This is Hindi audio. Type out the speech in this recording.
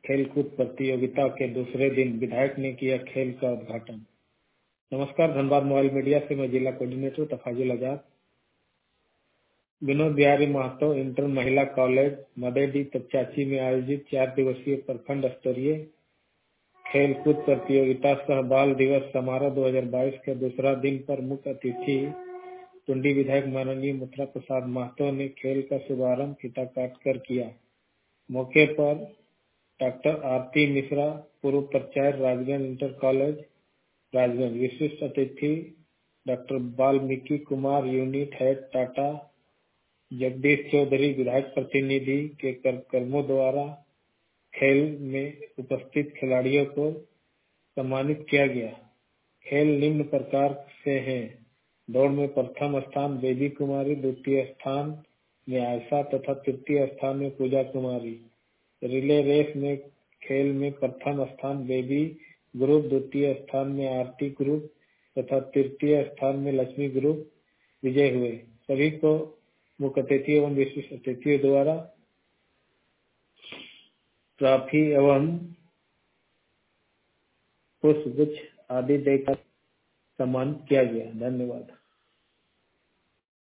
खेलकूद प्रतियोगिता के दूसरे दिन विधायक ने किया खेल का उद्घाटन। नमस्कार, धनबाद मोबाइल मीडिया से मैं जिला कोऑर्डिनेटर तफाजुल आजाद। विनोद बिहारी महतो इंटर महिला कॉलेज मदेडी तपचाची में आयोजित 4 दिवसीय प्रखंड स्तरीय खेलकूद प्रतियोगिता सह बाल दिवस समारोह 2022 के दूसरा दिन पर मुख्य अतिथि टुंडी विधायक माननीय मुत्रा प्रसाद महतो ने खेल का शुभारंभ फीता काटकर किया। मौके पर डॉक्टर आरती मिश्रा, पूर्व प्राचार्य राजगंज इंटर कॉलेज राजगंज, विशिष्ट अतिथि doctor Valmiki Kumar, unit head Tata, Jagdish Chaudhary, विधायक प्रतिनिधि के कर्मों द्वारा खेल में उपस्थित खिलाड़ियों को सम्मानित किया गया। खेल निम्न प्रकार से हैं: दौड़ में प्रथम स्थान बेबी कुमारी, द्वितीय स्थान में आयशा तथा तृतीय स्थान में पूजा कुमारी। रिले रेस में खेल में प्रथम स्थान बेबी ग्रुप, द्वितीय स्थान में आरती ग्रुप तथा तृतीय स्थान में लक्ष्मी ग्रुप विजय हुए। सभी को मुख्य अतिथि एवं विशिष्ट अतिथियों द्वारा ट्रॉफी एवं पुष्पगुच्छ आदि देकर सम्मानित किया गया। धन्यवाद।